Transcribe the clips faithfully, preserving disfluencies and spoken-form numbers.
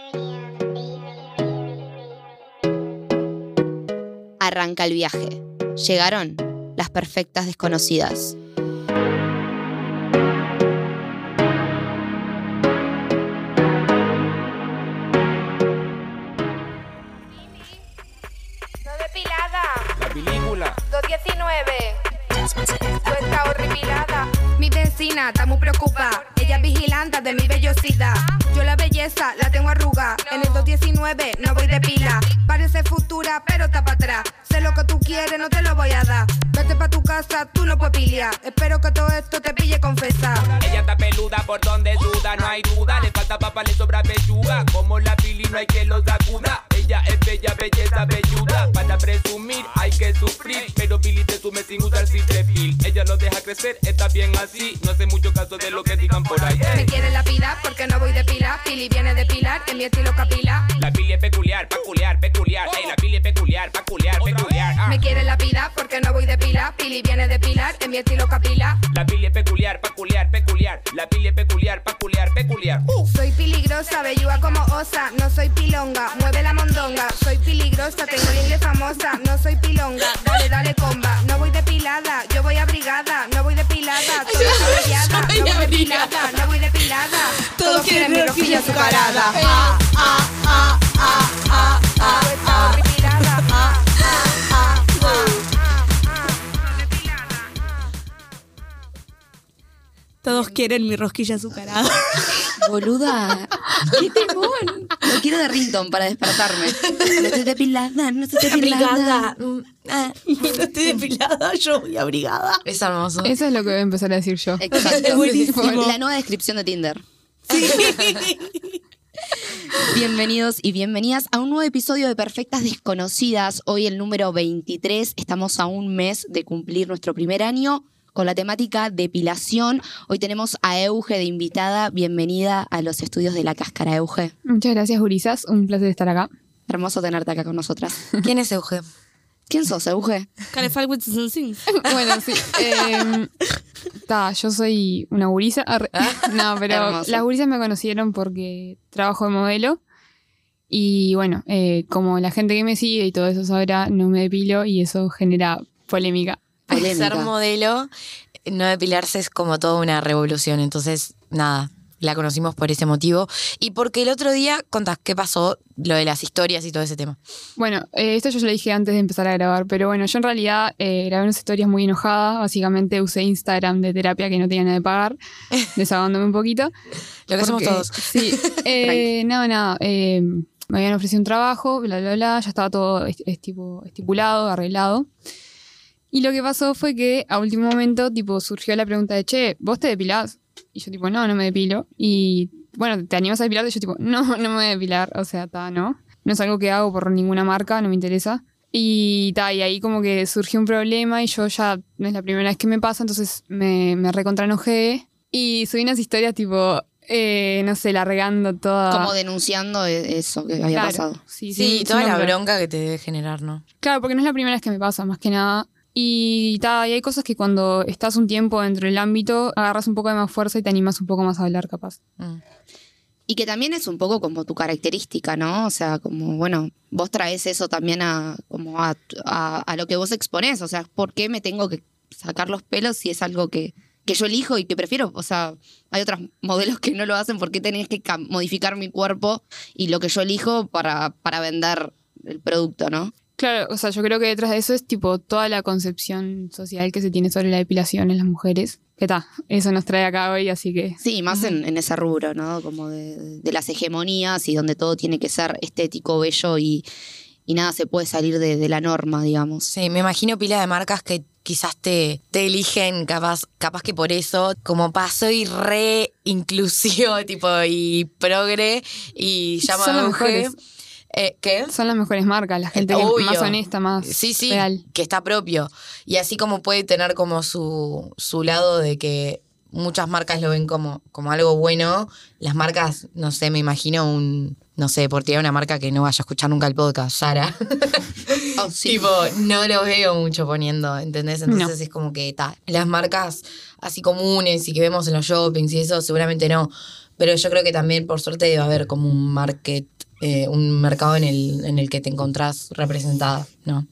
Arranca el viaje. Llegaron las perfectas desconocidas. No depilada. La película. dos diecinueve. Tú estás horripilada. Mi vecina está muy preocupada. Ella es vigilante de mi vellosidad. Yo la belleza la tengo arrugada. En el dos diecinueve no voy de pila. Parece futura, pero está para atrás. Sé lo que tú quieres, no te lo voy a dar. Vete pa' tu casa, tú no puedes piliar. Espero que todo esto te pille confesar. Ella está peluda por donde duda, no hay duda. Le falta papa, le sobra pechuga. Como la pili no hay que lo sacuda. Ella es bella, belleza, velluda. Para presumir hay que sufrir. Pero Pili te sume sin usar citrepil. Ella lo deja crecer, está bien así. No hace mucho caso de lo que digan por ahí. Me quiere lapidar porque no voy de pila. Pili viene de pilar, en mi estilo capilar. La Pili es peculiar, peculiar, peculiar. Ey, la Pili es peculiar, peculiar, peculiar. Ah. Me quiere lapidar porque no voy de pila. Pili viene de pilar, en mi estilo capilar. La Pili es peculiar, peculiar, peculiar. La Pili es peculiar, peculiar, peculiar. Uh. Soy peligrosa, belluga como osa. No soy pilonga, mueve la mondonga. Soy peligrosa, tengo la inglés famosa. No soy pilonga, dale, dale comba. No voy depilada, yo voy abrigada. No voy depilada, soy abrigada. No voy depilada, no voy depilada. Todos quieren mi rosquilla azucarada. Ah, ah, ah, ah, ah, ah, ah, horripilada. Ah, ah, ah, Todos quieren mi rosquilla azucarada. Boluda, qué temón. Lo quiero de ringtone para despertarme. No estoy depilada, no estoy depilada. Abrigada. Ah, no estoy depilada, yo voy abrigada. Es hermoso. Eso es lo que voy a empezar a decir yo. Exacto. Es buenísimo. La nueva descripción de Tinder. Sí. Bienvenidos y bienvenidas a un nuevo episodio de Perfectas Desconocidas. Hoy el número veintitrés. Estamos a un mes de cumplir nuestro primer año con la temática depilación. Hoy tenemos a Euge de invitada. Bienvenida a los estudios de La Cáscara, Euge. Muchas gracias, gurisas. Un placer estar acá. Hermoso tenerte acá con nosotras. ¿Quién es Euge? ¿Quién sos, Euge? Calefal with some things. Bueno, sí. Eh, ta, yo soy una gurisa. Arre. No, pero Hermoso. las gurisas me conocieron porque trabajo de modelo. Y bueno, eh, como la gente que me sigue y todo eso sabrá, no me depilo y eso genera polémica. Polémica. Ser modelo, no depilarse es como toda una revolución. Entonces, nada, la conocimos por ese motivo. Y porque el otro día contás qué pasó, lo de las historias y todo ese tema. Bueno, eh, esto yo lo dije antes de empezar a grabar, pero bueno, yo en realidad eh, grabé unas historias muy enojada. Básicamente usé Instagram de terapia que no tenía nada de pagar, desahogándome un poquito. Lo que hacemos Porque, todos. Sí, eh, nada, nada. Eh, me habían ofrecido un trabajo, bla, bla, bla. Ya estaba todo est- est- tipo, estipulado, arreglado. Y lo que pasó fue que a último momento tipo surgió la pregunta de, che, ¿vos te depilás? Y yo tipo, no, no me depilo. Y bueno, ¿te animas a depilarte? Y yo tipo, no, no me voy a depilar. O sea, ta, no. No es algo que hago por ninguna marca, no me interesa. Y ta, y ahí como que surgió un problema y yo ya no es la primera vez que me pasa, entonces me, me recontraenojé. Y subí unas historias tipo, eh, no sé, largando toda... Como denunciando eso que había Claro, pasado. Sí, Sí, sin- toda sin la nombre. bronca que te debe generar, ¿no? Claro, porque no es la primera vez que me pasa, más que nada. Y, ta, y hay cosas que cuando estás un tiempo dentro del ámbito, agarras un poco de más fuerza y te animas un poco más a hablar, capaz. Mm. Y que también es un poco como tu característica, ¿no? O sea, como, bueno, vos traes eso también a, como a, a, a lo que vos exponés. O sea, ¿por qué me tengo que sacar los pelos si es algo que, que yo elijo y que prefiero? O sea, hay otros modelos que no lo hacen. ¿Por qué tenés que cam- modificar mi cuerpo y lo que yo elijo para, para vender el producto, no? Claro, o sea, yo creo que detrás de eso es tipo toda la concepción social que se tiene sobre la depilación en las mujeres. Que está, eso nos trae acá hoy, así que... Sí, más en, en ese rubro, ¿no? Como de, de las hegemonías y donde todo tiene que ser estético, bello y, y nada se puede salir de, de la norma, digamos. Sí, me imagino pila de marcas que quizás te, te eligen, capaz, capaz que por eso, como paso y re inclusivo, tipo, y progre, y llama Son las Euge. mejores. Eh, ¿Qué? Son las mejores marcas, la gente que Obvio. más honesta, más Sí, sí, real. que está propio. Y así como puede tener como su, su lado de que muchas marcas lo ven como, como algo bueno, las marcas, no sé, me imagino un, no sé, por tirar una marca que no vaya a escuchar nunca el podcast, Sara. Oh, sí. Tipo, no lo veo mucho poniendo, ¿entendés? Entonces No. es como que ta, las marcas así comunes y que vemos en los shoppings y eso, seguramente no. Pero yo creo que también, por suerte, debe haber como un market, eh, un mercado en el, en el que te encontrás representada, ¿no?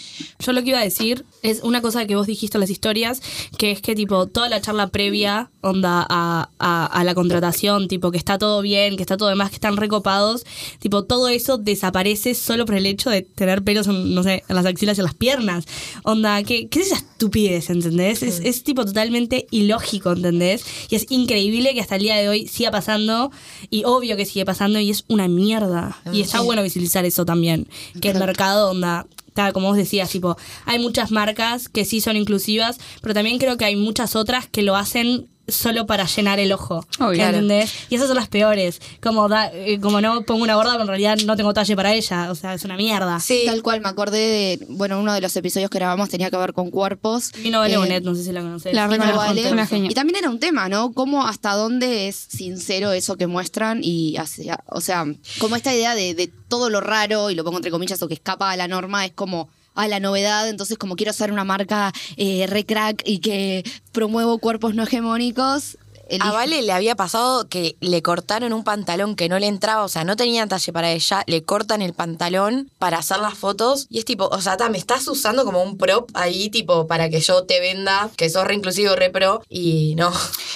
Yo lo que iba a decir es una cosa que vos dijiste en las historias, que es que tipo toda la charla previa, onda a, a, a la contratación, tipo que está todo bien, que está todo demás, que están recopados, tipo todo eso desaparece solo por el hecho de tener pelos en, no sé, en las axilas y en las piernas. Onda, ¿qué, qué es esa estupidez, ¿entendés? Es, es tipo totalmente ilógico, ¿entendés? Y es increíble que hasta el día de hoy siga pasando, y obvio que sigue pasando, y es una mierda. Y está bueno visibilizar eso también, que el mercado, onda... Está, como vos decías, tipo, hay muchas marcas que sí son inclusivas, pero también creo que hay muchas otras que lo hacen solo para llenar el ojo. Oh, ¿entendés? Y esas son las peores. Como da, eh, como no pongo una gorda, pero en realidad no tengo talle para ella. O sea, es una mierda. Sí. Tal cual, me acordé de, bueno, uno de los episodios que grabamos tenía que ver con cuerpos. Y no vale Eh, Bonet, no sé si la conocés. La Y no reconozco, vale. una genia. Y también era un tema, ¿no? Cómo hasta dónde es sincero eso que muestran y hacia, o sea, como esta idea de, de todo lo raro, y lo pongo entre comillas, o que escapa a la norma, es como a la novedad, entonces como quiero ser una marca eh, re crack y que promuevo cuerpos no hegemónicos. elijo- A Vale le había pasado que le cortaron un pantalón que no le entraba, o sea, no tenía talle para ella, le cortan el pantalón para hacer las fotos y es tipo, o sea, ta, me estás usando como un prop ahí, tipo, para que yo te venda, que sos re inclusivo, re pro, y no.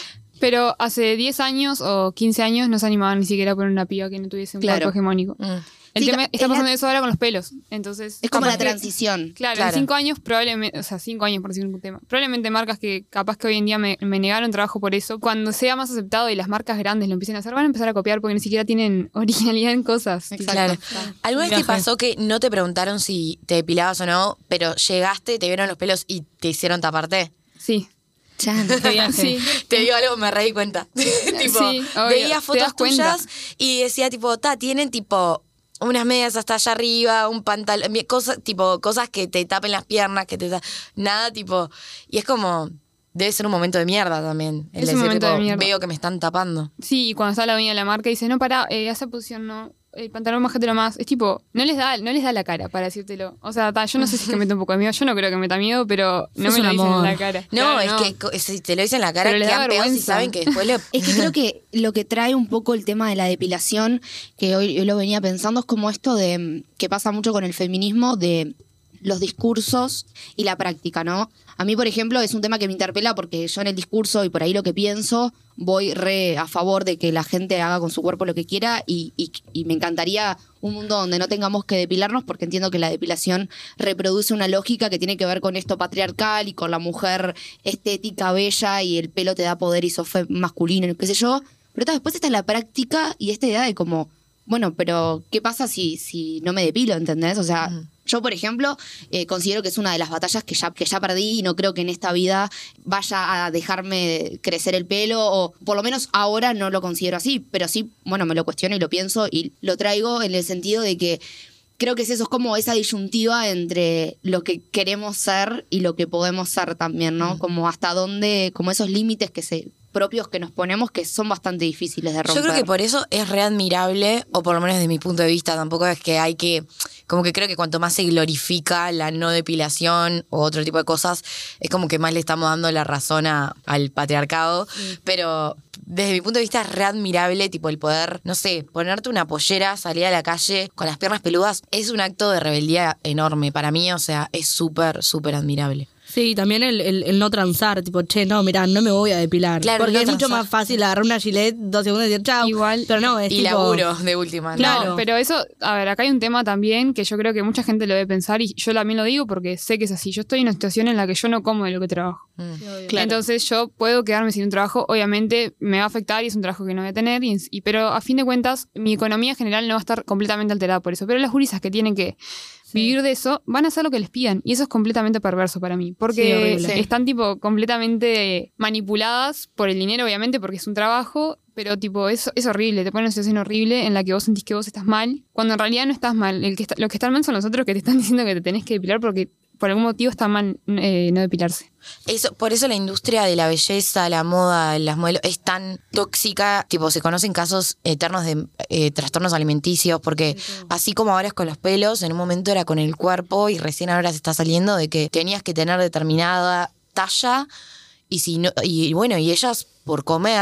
Pero hace diez años o quince años no se animaban ni siquiera a poner una piba que no tuviese un Claro. cuerpo hegemónico. Mm. El Sí, tema es está la- pasando eso ahora con los pelos. Entonces, Es como capaz la que- transición. Claro, Claro. en cinco años probablemente, o sea, cinco años por decir un tema. Probablemente marcas que capaz que hoy en día me, me negaron trabajo por eso, cuando sea más aceptado y las marcas grandes lo empiecen a hacer, van a empezar a copiar porque ni siquiera tienen originalidad en cosas. Exacto. Claro. ¿Alguna vez te Viaje. pasó que no te preguntaron si te depilabas o no, pero llegaste, te vieron los pelos y te hicieron taparte? Sí. Chan. Sí. Te digo algo, me reí cuenta. tipo, Sí, obvio, veía te fotos das cuenta. tuyas y decía, tipo, ta, tienen tipo unas medias hasta allá arriba, un pantalón, mi- cosas, tipo, cosas que te tapen las piernas, que te ta- nada, tipo, y es como, debe ser un momento de mierda también. El Es un decir, momento tipo, de mierda. veo que me están tapando. Sí, y cuando está la dueña de la marca dice, no, pará, eh, esa posición no, el pantalón bájatelo más. Es tipo, no les da, no les da la cara para decírtelo. O sea, ta, yo no sé si es que mete un poco de miedo, yo no creo que meta miedo, pero no Es me un lo dicen amor. en la cara. No, Claro, es no. que co- si te lo dicen en la cara, Pero les da quedan pegados y vergüenza. saben que después le... Es que creo que lo que trae un poco el tema de la depilación, que hoy yo lo venía pensando, es como esto de mm, que pasa mucho con el feminismo, de los discursos y la práctica, ¿no? A mí, por ejemplo, es un tema que me interpela porque yo en el discurso y por ahí lo que pienso, voy re a favor de que la gente haga con su cuerpo lo que quiera y, y- y me encantaría un mundo donde no tengamos que depilarnos porque entiendo que la depilación reproduce una lógica que tiene que ver con esto patriarcal y con la mujer estética, bella y el pelo te da poder y sos fe- masculino, qué sé yo. Pero ta, después está la práctica y esta idea de como, bueno, pero ¿qué pasa si, si no me depilo, ¿entendés? O sea, yo, por ejemplo, eh, considero que es una de las batallas que ya, que ya perdí y no creo que en esta vida vaya a dejarme crecer el pelo, o por lo menos ahora no lo considero así, pero sí, bueno, me lo cuestiono y lo pienso y lo traigo en el sentido de que creo que es eso, es como esa disyuntiva entre lo que queremos ser y lo que podemos ser también, ¿no? Como hasta dónde, como esos límites que se propios que nos ponemos que son bastante difíciles de romper. Yo creo que por eso es re admirable, o por lo menos desde mi punto de vista, tampoco es que hay que, como que creo que cuanto más se glorifica la no depilación o otro tipo de cosas, es como que más le estamos dando la razón a- al patriarcado, pero desde mi punto de vista es re admirable, tipo el poder, no sé, ponerte una pollera, salir a la calle con las piernas peludas, es un acto de rebeldía enorme para mí, o sea, es súper, súper admirable. Sí, también el, el, el no transar, tipo, che, no, mirá, no me voy a depilar. Claro, porque no es mucho transar. más fácil agarrar una gilet, dos segundos y decir chao. Igual- Pero no, es Y tipo... laburo de última. ¿no? Claro. No, pero eso, a ver, acá hay un tema también que yo creo que mucha gente lo debe pensar y yo también lo digo porque sé que es así. Yo estoy en una situación en la que yo no como de lo que trabajo. Entonces yo puedo quedarme sin un trabajo, obviamente me va a afectar y es un trabajo que no voy a tener, y, y- pero a fin de cuentas mi economía general no va a estar completamente alterada por eso. Pero las gurisas que tienen que vivir de eso van a hacer lo que les pidan y eso es completamente perverso para mí Sí, porque horrible. están tipo completamente manipuladas por el dinero, obviamente, porque es un trabajo. Pero tipo, es, es horrible, te pone en una situación horrible en la que vos sentís que vos estás mal, cuando en realidad no estás mal. El que está, los que están mal son los otros que te están diciendo que te tenés que depilar porque por algún motivo está mal eh, no depilarse. Eso, por eso la industria de la belleza, la moda, las modelos es tan tóxica, tipo se conocen casos eternos de eh, trastornos alimenticios, porque así como ahora es con los pelos, en un momento era con el cuerpo y recién ahora se está saliendo de que tenías que tener determinada talla y si no, y bueno, y ellas por comer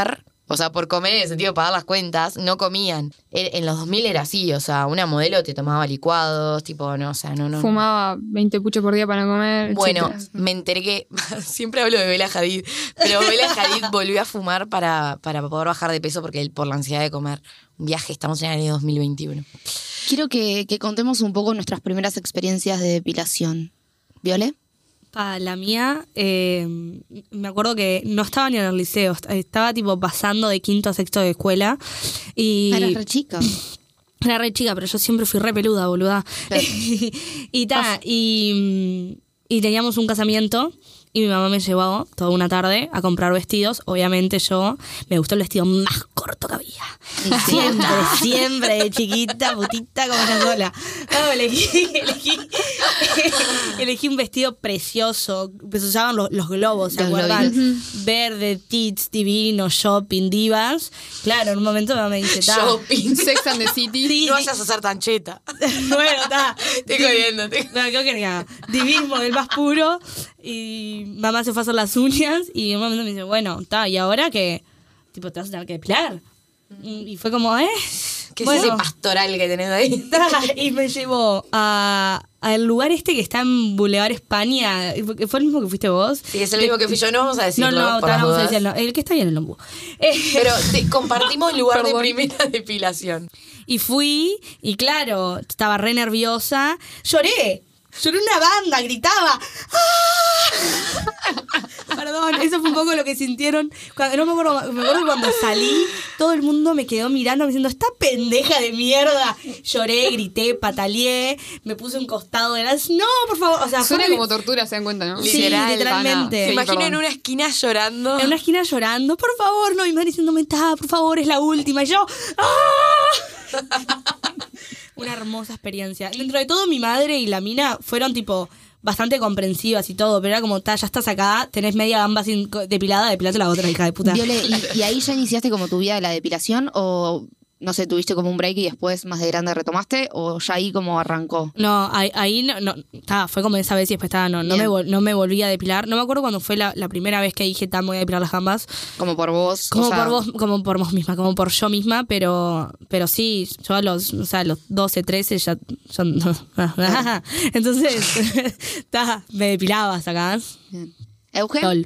O sea, por comer en el sentido de pagar las cuentas, no comían. En los dos mil era así, o sea, una modelo te tomaba licuados, tipo, no, o sea, no, no. Fumaba veinte puchos por día para no comer. Bueno, etcétera. me enteré que, siempre hablo de Bella Hadid, pero Bella Hadid volvió a fumar para, para poder bajar de peso porque por la ansiedad de comer. Un viaje, estamos en el año dos mil veintiuno. Quiero que, que contemos un poco nuestras primeras experiencias de depilación. ¿Viole? Para la mía, eh, me acuerdo que no estaba ni en el liceo, estaba tipo pasando de quinto a sexto de escuela. Y Ah, eras re chica. era re chica, pero yo siempre fui re peluda, boluda. Claro. y ta, y, y teníamos un casamiento y mi mamá me llevó toda una tarde a comprar vestidos. Obviamente yo me gustó el vestido más corto que había. Siempre, siempre, de chiquita, putita como una sola. No, elegí, elegí, elegí un vestido precioso. Pues usaban los, los globos, ¿se Los acuerdan? globitos. Verde, tits, divino, shopping, divas. Claro, en un momento mi mamá me dice, ta. Shopping. Sex and the City. Sí, No vayas a ser tan cheta. bueno, está. Estoy jodiendo, te- No, creo que nada. Divismo del más puro. Y mamá se fue a hacer las uñas. Y en un momento me dice, bueno, está, ¿y ahora qué? Tipo, te vas a tener que depilar. Y fue como, ¿eh? ¿Qué Bueno. es ese pastoral que tenés ahí? Ta, y me llevó a al lugar este que está en Boulevard España. ¿Fue el mismo que fuiste vos? Sí, es el mismo que fui yo, no vamos a No, decirlo. no, por ta, las no vamos a dudas. decirlo. El que está ahí en el lombú. Eh, Pero te- compartimos lugar de Perdón. primera depilación. Y fui, y claro, estaba re nerviosa. Lloré. Lloré una banda, gritaba. ¡Ah! Perdón, eso fue un poco lo que sintieron. Cuando, no me acuerdo, me acuerdo que cuando salí, todo el mundo me quedó mirando, diciendo, esta pendeja de mierda. Lloré, grité, pataleé, me puse un costado de las. No, por favor. O sea, Suena fue como tortura, se dan cuenta, ¿no? Sí, Literal, literalmente. Se Sí, imagina perdón. en una esquina llorando. en una esquina llorando, por favor, no, mi madre diciéndome, está, por favor, es la última. Y yo, ¡ah! Una hermosa experiencia. Dentro de todo, mi madre y la mina fueron tipo bastante comprensivas y todo, pero era como, ta, ya estás acá, tenés media gamba sin co- depilada, depilate la otra, hija de puta. Viole, ¿y, y ahí ya iniciaste como tu vida de la depilación o, no sé, tuviste como un break y después más de grande retomaste o ya ahí como arrancó? No, ahí, ahí no, no ta, fue como esa vez y después ta, no, no, Bien. me, vol- no me volví a depilar. No me acuerdo cuando fue la, la primera vez que dije, tan voy a depilar las gambas. Como por vos. Como o sea, por vos, como por vos misma, como por yo misma, pero, pero sí, yo a los, o sea, a los doce, trece ya, ya- entonces, ta, me depilaba, ¿sacás? bien. ¿Euge? Lol.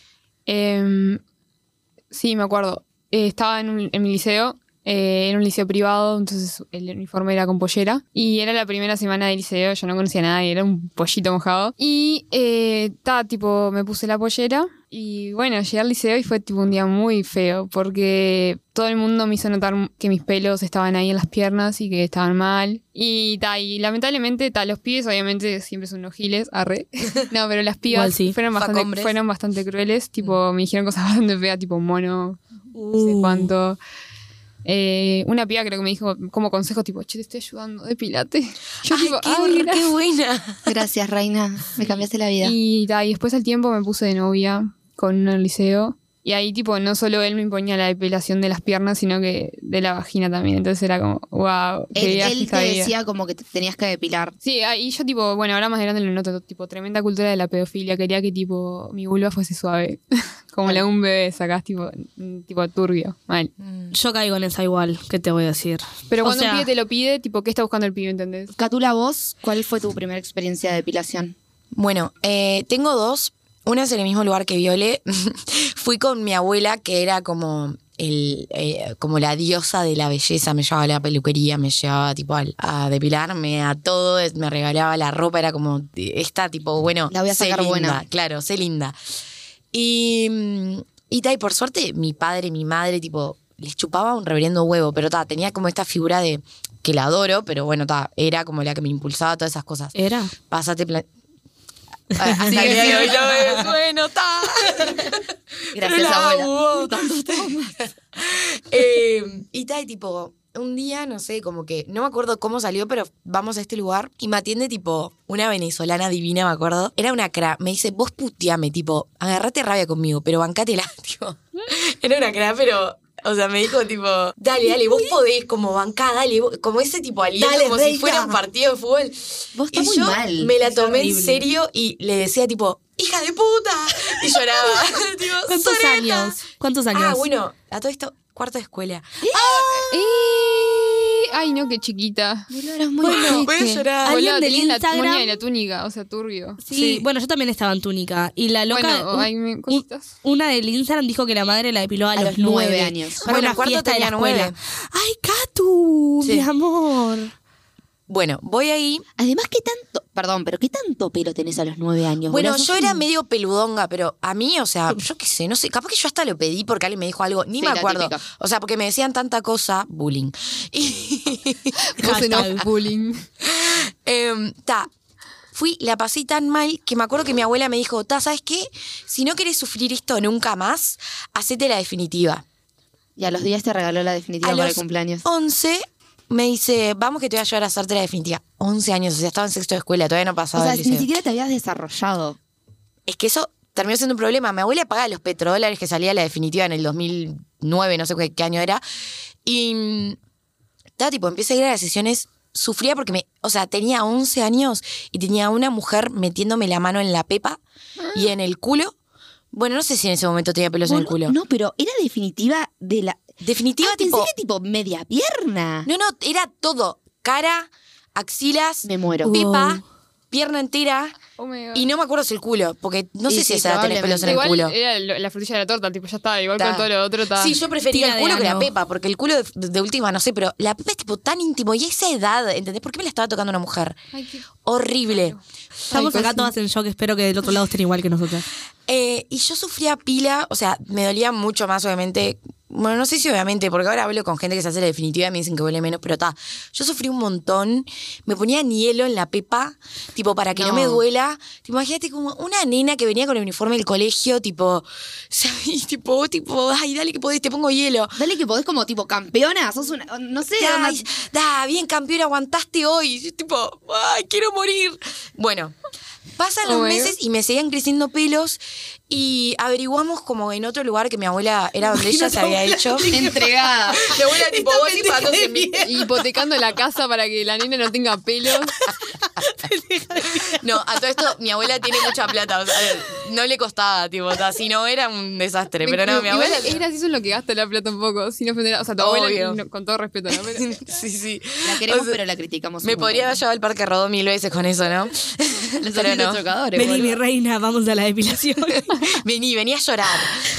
Em, sí, me acuerdo. Eh, estaba en, un- en mi liceo. Eh, era un liceo privado, entonces el uniforme era con pollera. Y era la primera semana de liceo, yo no conocía a nadie, era un pollito mojado. Y eh, ta, tipo, me puse la pollera. Y bueno, llegué al liceo y fue tipo un día muy feo, porque todo el mundo me hizo notar que mis pelos estaban ahí en las piernas y que estaban mal. Y ta, y lamentablemente, ta, los pibes obviamente siempre son unos giles, arre. No, pero las pibas Igual sí. fueron, Fuck bastante, hombres. fueron bastante crueles, tipo, me dijeron cosas bastante feas, tipo mono, no sé Uh. cuánto. Eh, una piba creo que me dijo como consejo, tipo, che, te estoy ayudando, depilate. Yo Ay, tipo, qué, "Ay, qué gracias". buena. Gracias, Reina. Me cambiaste la vida. Y, ta, y después al tiempo me puse de novia con uno en el liceo. Y ahí, tipo, no solo él me imponía la depilación de las piernas, sino que de la vagina también. Entonces era como, wow, qué Él, viaje él te esta vida. decía como que te tenías que depilar. Sí, ahí yo, tipo, bueno, ahora más grande lo noto, tipo, tremenda cultura de la pedofilia. Quería que, tipo, mi vulva fuese suave. Como la de un bebé, sacás, tipo, mm, tipo turbio, mal. Yo caigo en esa igual, ¿qué te voy a decir? Pero O cuando sea, un pibe te lo pide, tipo, ¿qué está buscando el pibe, entendés? Catula, vos, ¿cuál fue tu primera experiencia de depilación? Bueno, eh, tengo dos. Una es en el mismo lugar que Viole. Fui con mi abuela, que era como el eh, como la diosa de la belleza. Me llevaba a la peluquería, me llevaba tipo al- a depilarme, a todo. Me regalaba la ropa, era como esta tipo, bueno, La voy a sé sacar linda. buena. Claro, sé linda. Y, mm, y, ta, y por suerte, mi padre y mi madre, tipo, les chupaba un reverendo huevo, pero ta, tenía como esta figura de que la adoro, pero bueno, ta, era como la que me impulsaba todas esas cosas. ¿Era? Pásate plan- Ah, hasta el día de hoy lo ves, bueno, ta. Gracias, Pero la abuela. amo. Eh, y tal, tipo, un día, no sé, como que, no me acuerdo cómo salió, pero vamos a este lugar y me atiende, tipo, una venezolana divina, me acuerdo. Era una cra, me dice, vos puteame, tipo, agarrate rabia conmigo, pero bancátela, tipo. Era una cra, pero O sea, me dijo tipo, dale, dale, vos podés, como bancá, dale, vos- como ese tipo aliento, Dale, como reina. si fuera un partido de fútbol. Vos estás y muy yo mal. me la Es tomé en horrible. serio y le decía tipo, hija de puta, y lloraba. Tipo, ¿Cuántos "Soreta". años? ¿Cuántos años? Ah, bueno, a todo esto, cuarto de escuela. Eh, Ay, no, qué chiquita. Boludo, eras muy Bueno, voy a peque. llorar. Alguien Boludo, del tenía la Instagram- moña y la túnica, o sea, turbio. Sí, bueno, yo también estaba en túnica. Y la loca, Bueno, un- ay, me- un- cositas. una del Instagram dijo que la madre la depiló a, A los, los nueve nueve años. Para Bueno, una cuarto fiesta de la tenía escuela. nueve. Ay, Catu, Sí. mi amor. Bueno, voy ahí. Además, ¿qué tanto? Perdón, pero ¿qué tanto pelo tenés a los nueve años? Bueno, boludo? yo Sos era un- medio peludonga, pero a mí, o sea, yo qué sé, no sé, capaz que yo hasta lo pedí porque alguien me dijo algo, ni Sí, me la acuerdo. típica. O sea, porque me decían tanta cosa, bullying. Y Vos en Hashtag. off bullying. Em, ta, fui, la pasé tan mal que me acuerdo que mi abuela me dijo, ta, ¿sabes qué? Si no querés sufrir esto nunca más, hacete la definitiva. Y a los días te regaló la definitiva A para los el cumpleaños. once me dice, vamos que te voy a ayudar a hacerte la definitiva. once años, o sea, estaba en sexto de escuela, todavía no O pasaba sea, el ni liceo. siquiera te habías desarrollado. Es que eso terminó siendo un problema. Mi abuela pagaba los petrodólares que salía la definitiva en el dos mil nueve, no sé qué, qué año era. Y mm, estaba tipo, empecé a ir a las sesiones, sufría porque me, o sea, tenía once años y tenía una mujer metiéndome la mano en la pepa y en el culo. Bueno, no sé si en ese momento tenía pelos en el Boludo, culo. No, pero era definitiva de la. Definitiva, Ah, pensé tipo. que tipo media pierna. No, no, era todo. Cara, axilas, Me muero. pepa, pierna entera. Oh my God. Y no me acuerdo si el culo, porque no Y sé sí, si esa edad tenés pelos en el Igual culo. era lo- la frutilla de la torta, tipo, ya está. Igual Ta. con todo lo otro está. Sí, yo prefería Tira el culo de que la ano. pepa, porque el culo de, de última, no sé, pero la pepa es tipo tan íntimo y a esa edad, ¿entendés? ¿Por qué me la estaba tocando una mujer? Ay, qué- Horrible. Estamos Ay, acá pues, todas en shock. Espero que del otro lado estén igual que nosotras. Eh, y yo sufría pila, o sea, me dolía mucho más, obviamente. Bueno, no sé si obviamente, porque ahora hablo con gente que se hace la definitiva y me dicen que duele menos, pero está. Yo sufrí un montón. Me ponían hielo en la pepa, tipo, para que no, No. me duela. Tipo, imagínate como una nena que venía con el uniforme del colegio, tipo, ¿sabes? Tipo, tipo, ay, dale que podés, te pongo hielo. Dale que podés como tipo campeona, sos una. No sé, Ay, onda- da, bien campeón, aguantaste hoy. Yo tipo, ay, quiero morir. Bueno, pasan los Oh my meses y me seguían creciendo pelos y averiguamos como en otro lugar que mi abuela era donde ella se había hecho. entregada. Mi abuela tipo, vos tipo, dándose mi- Hipotecando la casa para que la nena no tenga pelos. No, a todo esto mi abuela tiene mucha plata, o sea, no le costaba, tipo, o sea, si no era un desastre, pero no, mi Igual abuela... es gracioso en lo que gasta la plata un poco, sin ofender a- O sea, tu Obvio. abuela, no, con todo respeto, ¿no? Pero- Sí, sí. La queremos, O sea, pero la criticamos. Me un podría haber montón. llevado al Parque Rodó mil veces con eso, ¿no? Los Pero no. chocadores, Vení, boludo. mi reina, vamos a la depilación. Vení, vení a llorar.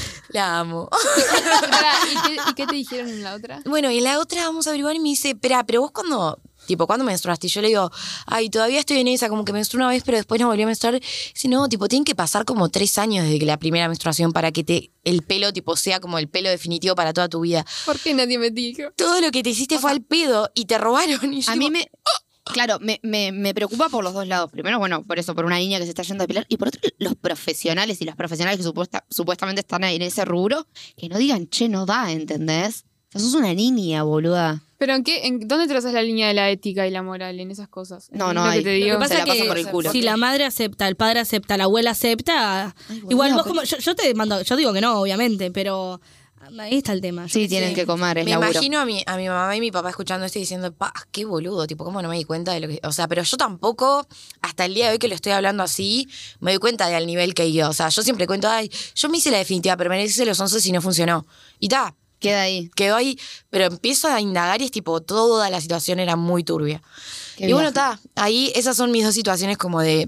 La amo. Pará, ¿y, qué, y qué te dijeron en la otra? Bueno, y en la otra vamos a averiguar y me dice, espera, pero vos cuando, tipo, ¿cuándo menstruaste? Y yo le digo, ay, todavía estoy en esa, como que menstrué una vez, pero después no volví a menstruar. Si no, tipo, tienen que pasar como tres años desde que la primera menstruación para que te el pelo, tipo, sea como el pelo definitivo para toda tu vida. ¿Por qué nadie me dijo? Todo lo que te hiciste fue al pedo y te robaron. Y yo A tipo, mí me. Claro, me, me, me preocupa por los dos lados. Primero, bueno, por eso, por una niña que se está yendo a depilar. Y por otro, los profesionales y las profesionales que supuesta, supuestamente están ahí en ese rubro, que no digan, che, no da, ¿entendés? O sea, sos una niña, boluda. ¿Pero en qué? En, ¿Dónde trazas la línea de la ética y la moral en esas cosas? No, Es no lo hay. que te Lo digo. que Lo que se pasa la es pasa por el culo. que si la madre acepta, el padre acepta, la abuela acepta, Ay, boludo, igual vos pero- como yo, yo te mando, yo digo que no, obviamente, pero ahí está el tema. yo Sí, qué tienen sé. que comer, es me laburo. imagino a mi, a mi mamá y mi papá escuchando esto y diciendo, pa, qué boludo, tipo, ¿cómo no me di cuenta de lo que...? O sea, pero yo tampoco, hasta el día de hoy que lo estoy hablando así, me doy cuenta del nivel que yo. O sea, yo siempre cuento, ay, yo me hice la definitiva, pero me hice los once y no funcionó. Y ta, Queda ahí. quedó ahí, pero empiezo a indagar y es tipo, toda la situación era muy turbia. Qué y bueno, viaje. está, ahí esas son mis dos situaciones como de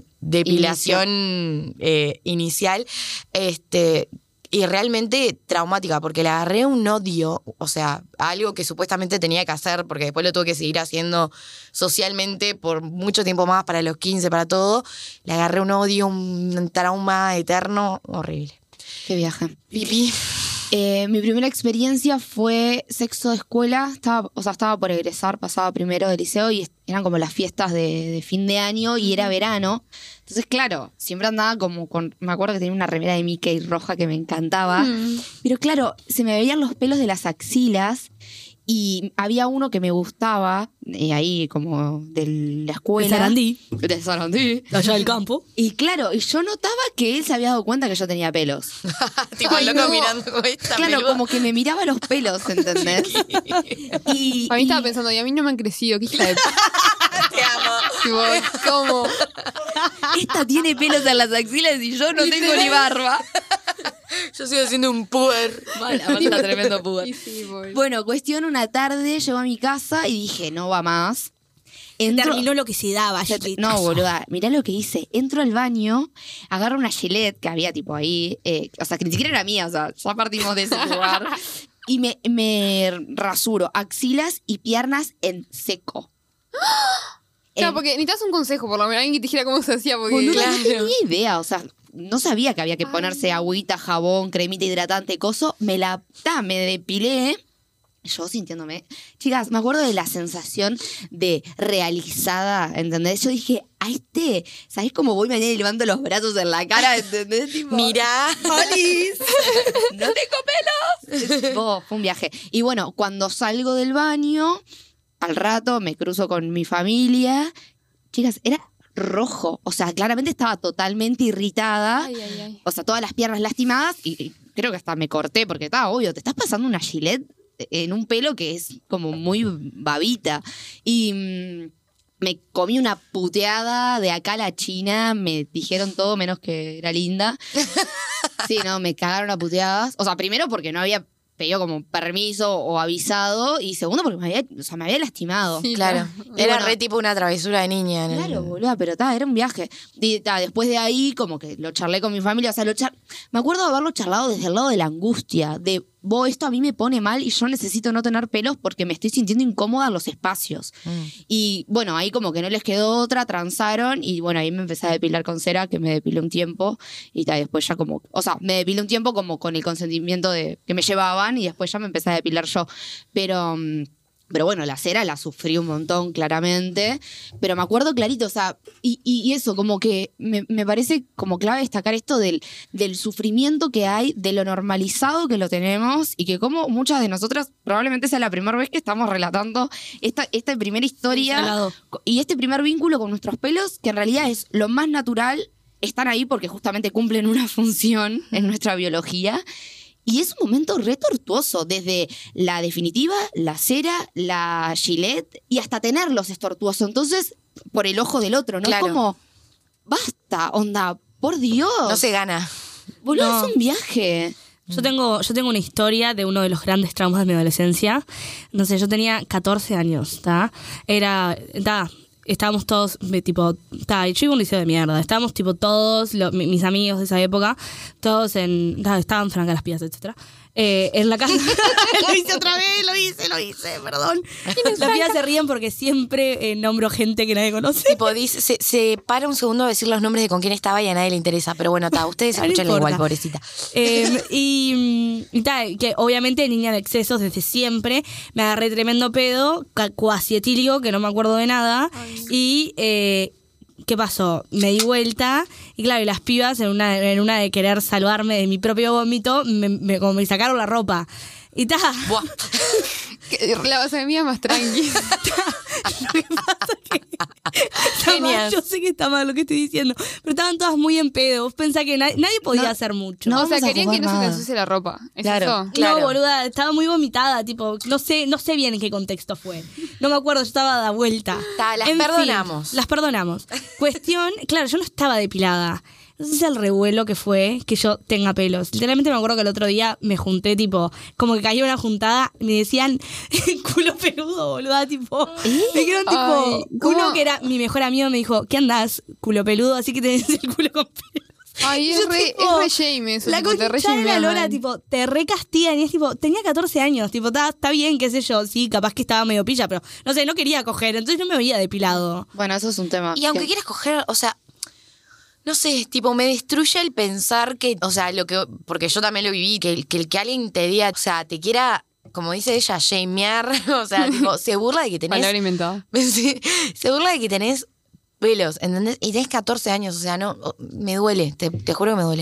depilación eh, inicial, este, y realmente traumática, porque le agarré un odio, o sea, a algo que supuestamente tenía que hacer, porque después lo tuve que seguir haciendo socialmente por mucho tiempo más, para los quince, para todo, le agarré un odio, un trauma eterno, horrible. Qué viaje. Pipí. Eh, mi primera experiencia fue sexo de escuela. Estaba, o sea, estaba por egresar, pasaba primero de liceo y est- eran como las fiestas de, de fin de año y era verano. Entonces, claro, siempre andaba como con. Me acuerdo que tenía una remera de Mickey roja que me encantaba. Pero claro, se me veían los pelos de las axilas Y había uno que me gustaba, eh, ahí como de la escuela. De Sarandí. De Sarandí. Allá del campo. Y claro, y yo notaba que él se había dado cuenta que yo tenía pelos. tipo Ay, loco no. mirando como esta Claro, peluda. como que me miraba los pelos, ¿entendés? y, A mí y- estaba pensando, y a mí no me han crecido, qué hija de... Te amo. tipo, ¿cómo? esta tiene pelos en las axilas y yo no tengo ni barba. Yo sigo siendo un puer. Vale, aparte era tremendo puber. Y sí, voy. Bueno, cuestión, una tarde llego a mi casa y dije, no va más. Entro- Terminó lo que se daba, Se- Gilita. No, boluda, mirá lo que hice. Entro al baño, agarro una Gillette que había tipo ahí, eh, o sea, que ni siquiera era mía, o sea, ya partimos de ese lugar. Y me, me rasuro axilas y piernas en seco. Claro, En- porque necesitas un consejo, por lo menos alguien que te dijera cómo se hacía, porque... Boluda, no tenía idea, o sea, no sabía que había que ponerse agüita, jabón, cremita hidratante, coso. Me la, ta, me depilé. Yo sintiéndome. Chicas, me acuerdo de la sensación de realizada, ¿entendés? Yo dije, a este, ¿sabés cómo voy mañana y levanto los brazos en la cara? ¿Entendés? Tipo, Mirá. ¡Olis! ¡No tengo pelos! Oh, fue un viaje. Y bueno, cuando salgo del baño, al rato me cruzo con mi familia. Chicas, era rojo. O sea, claramente estaba totalmente irritada. Ay, ay, ay. O sea, todas las piernas lastimadas. Y, y creo que hasta me corté porque estaba obvio. Te estás pasando una Gillette en un pelo que es como muy babita. Y mm, me comí una puteada de acá a la China. Me dijeron todo menos que era linda. Sí, no, me cagaron a puteadas. O sea, primero porque no había pedido como permiso o avisado. Y segundo porque me había, o sea, me había lastimado. Sí, Claro. Y Era bueno, re tipo una travesura de niña. en el- Claro, boluda, pero ta, era un viaje. Y ta, después de ahí, como que lo charlé con mi familia. O sea, lo char... me acuerdo de haberlo charlado desde el lado de la angustia. De, vos, esto a mí me pone mal y yo necesito no tener pelos porque me estoy sintiendo incómoda en los espacios. Mm. Y bueno, ahí como que no les quedó otra, transaron. Y bueno, ahí me empecé a depilar con cera, que me depilé un tiempo. Y ta, después ya como, o sea, me depilé un tiempo como con el consentimiento de que me llevaban. Y después ya me empecé a depilar yo. Pero... mm, Pero bueno, la cera la sufrí un montón, claramente. Pero me acuerdo clarito, o sea, y, y- y eso, como que me, me parece como clave destacar esto del, del sufrimiento que hay, de lo normalizado que lo tenemos y que como muchas de nosotras probablemente sea la primera vez que estamos relatando esta, esta primera historia Salado. y este primer vínculo con nuestros pelos, que en realidad es lo más natural, están ahí porque justamente cumplen una función en nuestra biología. Y es un momento re tortuoso, desde la definitiva, la cera, la Gillette, y hasta tenerlos es tortuoso. Entonces, por el ojo del otro, ¿no? Claro. Es como, basta, onda, por Dios. No se gana. Boludo, No. es un viaje. Yo tengo, yo tengo una historia de uno de los grandes traumas de mi adolescencia. No sé, yo tenía catorce años, ¿está? Era, está, estábamos todos, de tipo, está, yo iba a un liceo de mierda. Estábamos, tipo, todos, lo- mi- mis amigos de esa época, todos en, ta, estaban francas las pías, etcétera. Eh, en la casa. Lo hice otra vez, lo hice, lo hice, perdón. Las pías se ríen porque siempre eh, nombro gente que nadie conoce. Tipo, dice, se, se para un segundo a decir los nombres de con quién estaba y a nadie le interesa. Pero bueno, ta, ustedes No escúchenla importa. igual, pobrecita. Eh, y mm, y tal, que obviamente niña de excesos desde siempre. Me agarré tremendo pedo, ca- cuasi etílico, que no me acuerdo de nada. Y, eh, ¿qué pasó? Me di vuelta y claro, y las pibas en una, en una de querer salvarme de mi propio vómito, me, me- como me sacaron la ropa. Y ta, Buah. La base mía más tranqui. está mal, Genial. yo sé que está mal lo que estoy diciendo, pero estaban todas muy en pedo. Vos pensás que na- nadie podía No, hacer mucho. no o sea, vamos a querían que jugar no se te nada. ensucie la ropa. ¿Es Claro. eso? Claro. No, boluda, estaba muy vomitada, tipo, no sé, no sé bien en qué contexto fue. No me acuerdo, yo estaba da vuelta. Ta, las En fin, perdonamos. las perdonamos. Cuestión, claro, yo no estaba depilada. No sé si el revuelo que fue que yo tenga pelos. Literalmente me acuerdo que el otro día me junté, tipo, como que caía una juntada y me decían culo peludo, boluda, tipo. Me dijeron, tipo, Ay, ¿cómo? uno que era mi mejor amigo me dijo, ¿qué andás, culo peludo? Así que tenés el culo con pelos. Ay, es Yo, re, tipo, es re shame eso. La tipo, te re concha de la shamean. lora, tipo, te recastigan y es tipo, tenía catorce años, tipo, está está bien, qué sé yo, sí, capaz que estaba medio pilla, pero no sé, no quería coger, entonces no me veía depilado. Bueno, eso es un tema. Y aunque que- quieras coger, o sea, no sé, tipo, me destruye el pensar que, o sea, lo que, porque yo también lo viví, que, el- que el que alguien te diga, o sea, te quiera, como dice ella, shamear, o sea, tipo, se burla de que tenés. Palabra inventada. Sí, se burla de que tenés pelos, ¿entendés? Y tenés catorce años, o sea, no, me duele, te, te juro que me duele.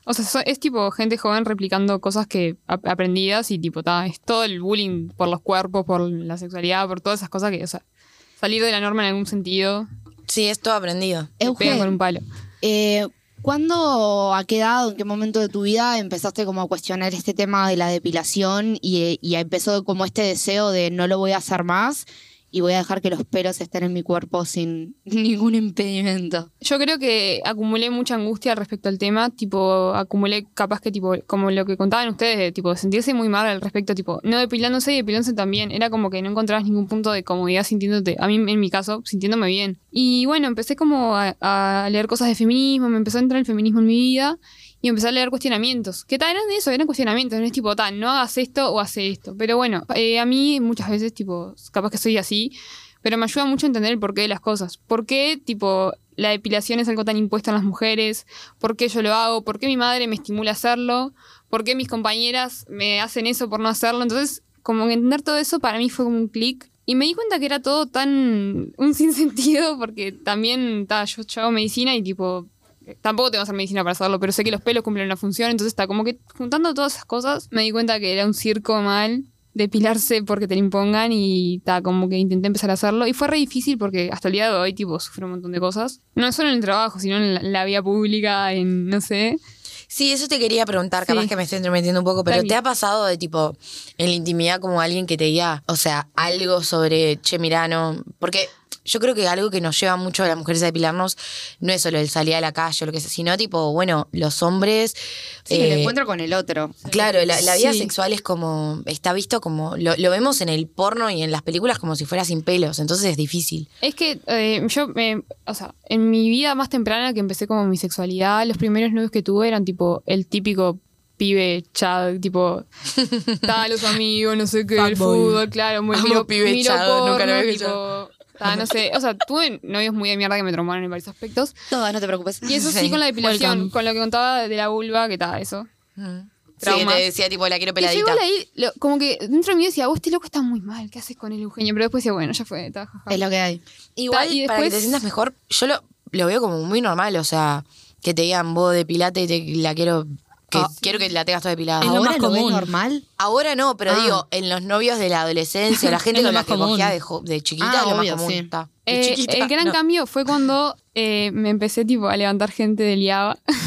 O sea, so- es tipo gente joven replicando cosas que ap- aprendidas y tipo, ta, es todo el bullying por los cuerpos, por la sexualidad, por todas esas cosas que, o sea, salir de la norma en algún sentido, Sí, es todo aprendido. te Euge, pegan con un palo. eh, ¿cuándo, a qué edad, en qué momento de tu vida empezaste como a cuestionar este tema de la depilación y, y empezó como este deseo de no lo voy a hacer más y voy a dejar que los pelos estén en mi cuerpo sin ningún impedimento? Yo creo que acumulé mucha angustia respecto al tema, tipo, acumulé capaz que tipo, como lo que contaban ustedes, de, tipo, sentirse muy mal al respecto, tipo, no depilándose y depilándose también, era como que no encontrabas ningún punto de comodidad sintiéndote, a mí en mi caso, sintiéndome bien. Y bueno, empecé como a, a leer cosas de feminismo, me empezó a entrar el feminismo en mi vida y empecé a leer cuestionamientos, que tal eran de eso, eran cuestionamientos, no es tipo, tal, no hagas esto o hace esto, pero bueno, eh, a mí muchas veces, tipo, capaz que soy así, pero me ayuda mucho a entender el porqué de las cosas. ¿Por qué, tipo, la depilación es algo tan impuesto en las mujeres? ¿Por qué yo lo hago? ¿Por qué mi madre me estimula a hacerlo? ¿Por qué mis compañeras me hacen eso por no hacerlo? Entonces, como que entender todo eso para mí fue como un clic. Y me di cuenta que era todo tan un sinsentido, porque también, ta, yo, yo hago medicina y, tipo, tampoco tengo que hacer medicina para hacerlo, pero sé que los pelos cumplen una función. Entonces, está como que juntando todas esas cosas, me di cuenta que era un circo mal depilarse porque te lo impongan y ta, como que intenté empezar a hacerlo y fue re difícil porque hasta el día de hoy tipo sufro un montón de cosas, no solo en el trabajo sino en la, la vía pública, en no sé. Sí, eso te quería preguntar, Sí. capaz que me estoy entremetiendo un poco, pero Tranqui. ¿te ha pasado de tipo en la intimidad como alguien que te diga, o sea, algo sobre, che, mirá, no? Porque yo creo que algo que nos lleva mucho a las mujeres a depilarnos no es solo el salir a la calle o lo que sea, sino tipo, bueno, los hombres... Sí, eh, el encuentro con el otro. Claro, la, la vida Sí. sexual es como, está visto como, lo, lo vemos en el porno y en las películas como si fuera sin pelos, entonces es difícil. Es que eh, yo, me, o sea, en mi vida más temprana que empecé como mi sexualidad, los primeros novios que tuve eran tipo el típico pibe chad, tipo, tal, los amigos, no sé qué, el Fuckboy. fútbol, claro, muy Amo miro, pibe miro chad, nunca lo porno, había tipo, ta, no sé, o sea, tuve novios muy de mierda que me traumaron en varios aspectos. Todas, no te preocupes. Y eso sí, Sí. con la depilación, Welcome. con lo que contaba de la vulva, que tal, eso. Sí, Traumas. te decía tipo, la quiero Que yo peladita. igual ahí, lo- como que dentro de mí decía, vos este loco está muy mal, ¿qué haces con el Eugenio? Pero después decía, bueno, ya fue, ta, jaja. Es lo que hay. Igual, Ta, y para que te después- sientas mejor, yo lo, lo veo como muy normal, o sea, que te digan vos depilate y te, la quiero, que Ah. quiero que la tengas toda depilada. Es lo ¿Ahora más lo ves común. normal? Ahora no, pero Ah. digo, en los novios de la adolescencia, la gente Es lo con la más que común. cogía de, jo- de chiquita Ah, es lo obvio, más común. sí. Ta. De Eh, chiquita, el gran no. cambio fue cuando eh, me empecé tipo a levantar gente del I A B A.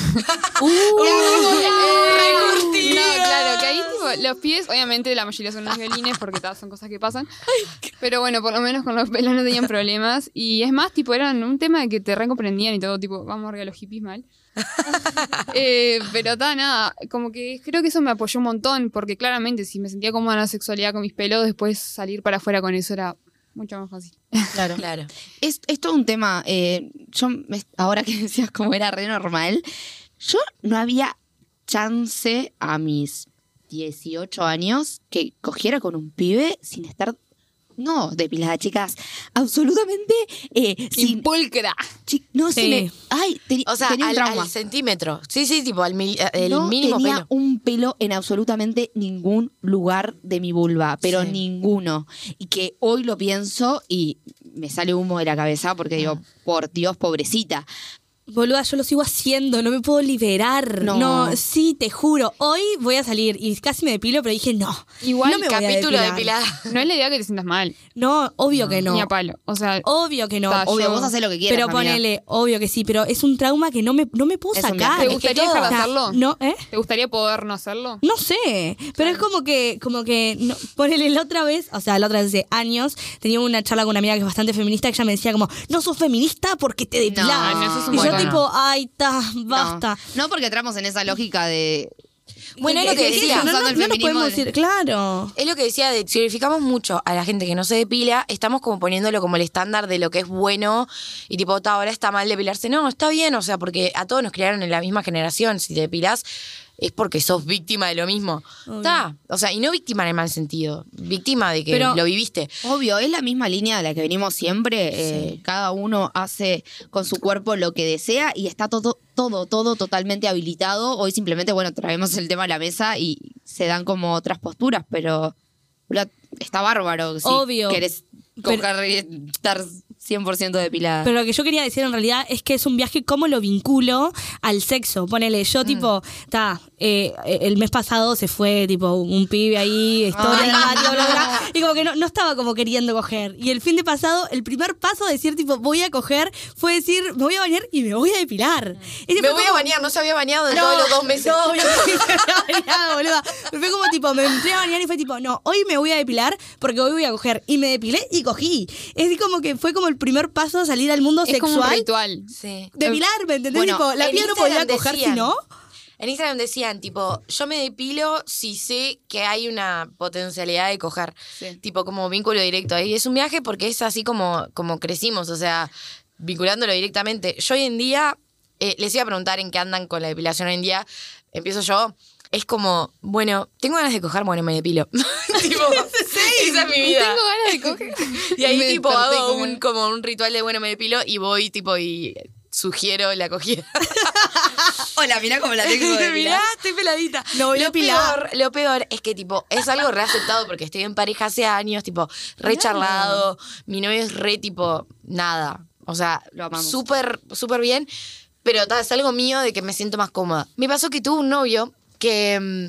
No, claro, que ahí tipo, los pies, obviamente la mayoría son los violines porque ta, son cosas que pasan. Pero bueno, por lo menos con los pelos no tenían problemas. Y es más, tipo, eran un tema de que te recomprendían y todo, tipo, vamos arriba los hippies mal. Eh, pero ta, nada, como que creo que eso me apoyó un montón, porque claramente si me sentía cómoda en la sexualidad con mis pelos, después salir para afuera con eso era mucho más fácil. Claro. Claro. Es, es todo un tema. eh, yo, me- ahora que decías como era re normal, yo no había chance a mis dieciocho años que cogiera con un pibe sin estar, no depilada, chicas, absolutamente eh, sin Impulcra. chi- no Sí. se me, ay, teni- O sea, tenía un al, trauma. al centímetro. Sí, sí, tipo, al mil- el no mínimo tenía pelo. un pelo en absolutamente ningún lugar de mi vulva, pero Sí. ninguno. Y que hoy lo pienso y me sale humo de la cabeza porque Ah. digo, por Dios, pobrecita. Boluda, yo lo sigo haciendo, no me puedo liberar. No. No. sí, te juro. Hoy voy a salir y casi me depilo, pero dije no. Igual no me voy a Capítulo de depilar. depilada. No es la idea que te sientas mal, No, obvio que no. ni a palo. O sea, Obvio que no. Ta, Obvio, yo- vos hacés lo que quieras, Pero amiga. ponele, obvio que sí, pero es un trauma que no me, no me puedo Es un sacar. viaje. ¿te gustaría dejar de O sea, hacerlo? No, ¿eh? ¿Te gustaría poder no hacerlo? No sé, pero es como que, como que, no, ponele la otra vez, o sea, la otra vez de años, tenía una charla con una amiga que es bastante feminista, que ella me decía como, no sos feminista porque te depilás. No, eso es un y yo montón. tipo, ay, ta, No, basta. no porque entramos en esa lógica de... Bueno, es lo que ¿Qué- qué decía. estás No, no, usando el no nos feminismo podemos de- decir, claro. Es lo que decía, de si verificamos mucho a la gente que no se depila, estamos como poniéndolo como el estándar de lo que es bueno y tipo, "Ta, ahora está mal depilarse". No, está bien, o sea, porque a todos nos criaron en la misma generación. Si te depilás es porque sos víctima de lo mismo. Está, o sea, y no víctima en el mal sentido, víctima de que Pero- lo viviste. Obvio, es la misma línea de la que venimos siempre. eh, cada uno hace con su cuerpo lo que desea y está todo, todo, todo totalmente habilitado. Hoy simplemente, bueno, traemos el tema a la mesa y se dan como otras posturas, pero boluda, está bárbaro. Si Obvio. querés Pero- coger y estar cien por ciento depilada. Pero lo que yo quería decir en realidad es que es un viaje, cómo lo vinculo al sexo. Ponele, yo tipo, está, eh, el mes pasado se fue tipo un pibe ahí, historia, Ay, bla, bla, bla, bla, no. y como que no, no estaba como queriendo coger. Y el fin de pasado, el primer paso de decir tipo, voy a coger, fue decir, me voy a bañar y me voy a depilar. Y Me fue voy a como- bañar, no se había bañado en No, todos los dos meses. No, obviamente me había bañado, boluda. Me fue como tipo, me entré a bañar y fue tipo, no, hoy me voy a depilar porque hoy voy a coger. Y me depilé y cogí. Es como que fue como el primer paso a salir al mundo Es sexual. como un ritual. Sí. Depilarme, ¿entendés? Bueno, tipo, la en piel no podía Instagram coger decían- si no. En Instagram decían, tipo, yo me depilo si sé que hay una potencialidad de coger. Sí. Tipo, como vínculo directo. Y es un viaje porque es así como, como crecimos, o sea, vinculándolo directamente. Yo hoy en día, eh, les iba a preguntar en qué andan con la depilación hoy en día. Empiezo yo. Es como, bueno, tengo ganas de coger, bueno, me depilo. Tipo, esa es mi vida. Tengo ganas de coger. Y ahí Me tipo desperté hago como- un, como un ritual de, bueno, me depilo y voy tipo y sugiero la cogida. Hola, mirá cómo la tengo Mirá, estoy peladita. No voy a lo, depilar. peor, lo peor es que, tipo, es algo re aceptado porque estoy en pareja hace años, tipo, re charlado. Mi novio es re, tipo, nada. O sea, Lo amamos. súper, súper bien. Pero ta, es algo mío de que me siento más cómoda. Me pasó que tuve un novio que mm,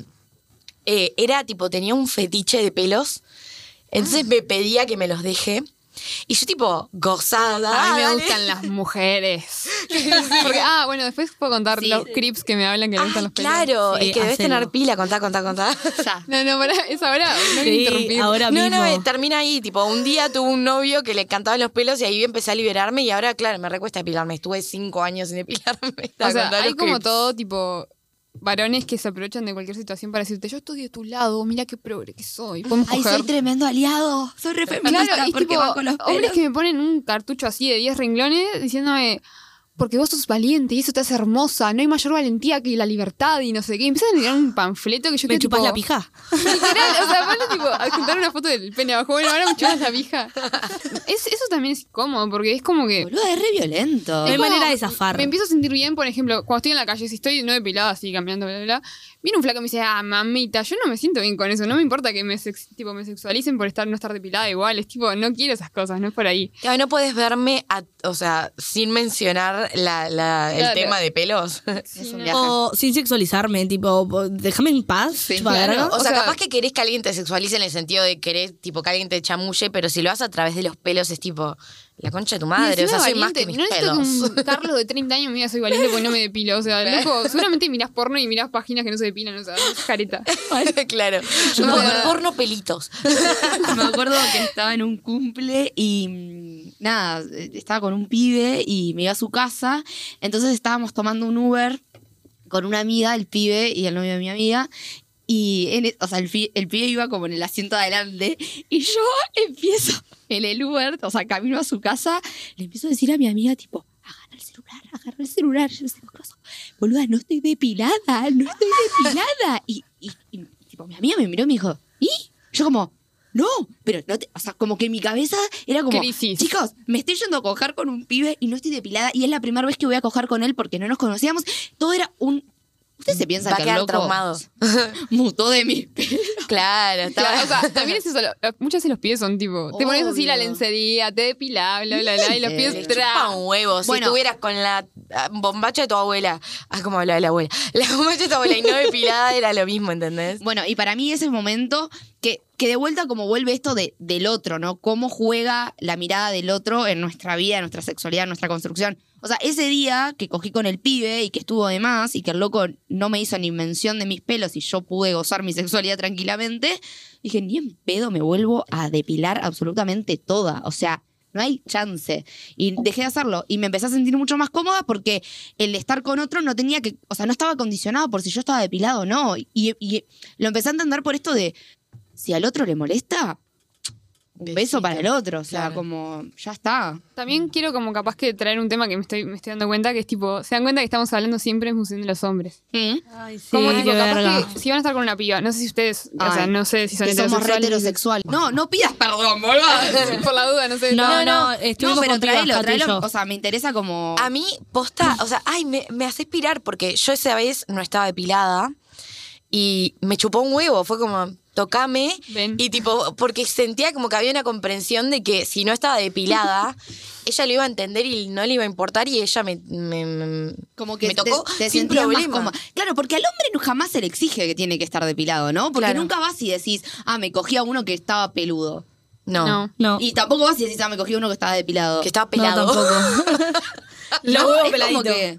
eh, era, tipo, tenía un fetiche de pelos. Entonces me pedía que me los deje. Y yo, tipo, gozada. A mí me dale. gustan las mujeres. Porque, ah, bueno, después puedo contar Sí. los creeps que me hablan que le Ay, gustan los pelos. claro, Sí, es que debes hacelo. tener pila, contá, contá, contá. Ya. No, no, para, es ahora. No Sí, quiero interrumpir. ahora No, mismo. no, eh, termina ahí. Tipo, un día tuve un novio que le encantaban los pelos y ahí empecé a liberarme y ahora, claro, me recuesta depilarme. Estuve cinco años sin depilarme. O sea, Contá hay los como clips. todo tipo varones que se aprovechan de cualquier situación para decirte, yo estoy de tu lado, mira qué progre que soy. Podemos Ay, coger. soy tremendo aliado. Soy re feminista Claro, y porque tipo, van con los pelos. hombres que me ponen un cartucho así de diez renglones diciéndome, porque vos sos valiente y eso te hace hermosa, no hay mayor valentía que la libertad y no sé qué. Y empiezan a tirar un panfleto que yo ¿Me quedé chupas tipo, la pija? literal, o sea, aparte tipo, a juntar una foto del pene abajo, bueno, ahora me chupas la pija. Es, eso también es incómodo, porque es como que... Boludo, es re violento. No hay Es como- manera de zafar. Me empiezo a sentir bien, por ejemplo, cuando estoy en la calle, si estoy no depilada, así caminando, bla, bla, bla. Viene un flaco y me dice, ah, mamita, yo no me siento bien con eso. No me importa que me, sex- tipo, me sexualicen por estar no estar depilada igual. Es tipo, no quiero esas cosas, no es por ahí. Claro, no puedes verme, a- o sea, sin mencionar la, la- el Claro. tema de pelos. Es un no. viaje. O sin sexualizarme, tipo, déjame en paz. Sí, chupa claro. verga. O, O sea, sea- capaz que querés que alguien te sexualice en el sentido de querer, tipo, que alguien te chamulle, pero si lo haces a través de los pelos es tipo, la concha de tu Y madre. O encima sea, soy más valiente, que mis no necesito pelos. que un Carlos de treinta años me diga soy valiente porque no me depilo. O sea, loco, seguramente mirás porno y mirás páginas que no se depilan, o sea, es careta. Claro. Yo me Por- acuerdo- porno pelitos. Me acuerdo que estaba en un cumple y mm, nada, eh, estaba con un pibe y me iba a su casa. Entonces estábamos tomando un Uber con una amiga, el pibe y el novio de mi amiga. Y, en e- o sea, el, pi- el pibe iba como en el asiento adelante y yo empiezo en el Uber, o sea, camino a su casa, le empiezo a decir a mi amiga, tipo, agarra el celular, agarra el celular. Yo decía, ¿qué pasa? Boluda, no estoy depilada, no estoy depilada. Y, y, y, tipo, mi amiga me miró y me dijo, ¿y? Yo como, no, pero no te, o sea, como que en mi cabeza era como, Crisis. chicos, me estoy yendo a coger con un pibe y no estoy depilada y es la primera vez que voy a coger con él porque no nos conocíamos. Todo era un... ¿Usted se piensa Va a que el quedar loco traumado. mutó de mí? Claro, estaba... Claro, o sea, también es eso, lo- lo- muchas veces los pies son tipo, te pones así la Obvio. lencería, te depilás, bla, bla, bla, y los Le pies chupa tra. un huevo. Si Bueno. estuvieras con la ah, bombacha de tu abuela. Ah, como hablaba de la abuela. La bombacha de tu abuela y no depilada era lo mismo, ¿entendés? Bueno, y para mí ese momento que, que de vuelta como vuelve esto de, del otro, ¿no? Cómo juega la mirada del otro en nuestra vida, en nuestra sexualidad, en nuestra construcción. O sea, ese día que cogí con el pibe y que estuvo de más y que el loco no me hizo ni mención de mis pelos y yo pude gozar mi sexualidad tranquilamente, dije, ni en pedo me vuelvo a depilar absolutamente toda. O sea, no hay chance. Y dejé de hacerlo. Y me empecé a sentir mucho más cómoda porque el estar con otro no tenía que... O sea, no estaba condicionado por si yo estaba depilado o no. Y, y lo empecé a entender por esto de... Si al otro le molesta, un beso Besito. para el otro. O sea, Claro. como... Ya está. También quiero como capaz que traer un tema que me estoy, me estoy dando cuenta, que es tipo, se dan cuenta que estamos hablando siempre en función de los hombres. ¿Mm? Ay, sí, Como tipo, qué capaz verga. que si van a estar con una piba, no sé si ustedes, o Ay, sea, no sé si son que somos re heterosexuales. heterosexuales. No, no pidas perdón, boludo. Por la duda, no sé. No, no, no, No, estuvimos pero con pibas, tráelo, Catu y tráelo. yo. O sea, me interesa como... A mí, posta, o sea, ay, me, me hace pirar porque yo esa vez no estaba depilada y me chupó un huevo. Fue como, tocame. Ven. Y tipo, porque sentía como que había una comprensión de que si no estaba depilada, ella lo iba a entender y no le iba a importar y ella me, me, me, Como que me tocó te, te sin sentías más problema. cómoda. Claro, porque al hombre no- jamás se le exige que tiene que estar depilado, ¿no? Porque Claro. nunca vas y decís, ah, me cogí a uno que estaba peludo. No, No. No. Y tampoco vas y decís, ah, me cogí a uno que estaba depilado. que estaba No, pelado. tampoco. No, Lo huevo es peladito. como que...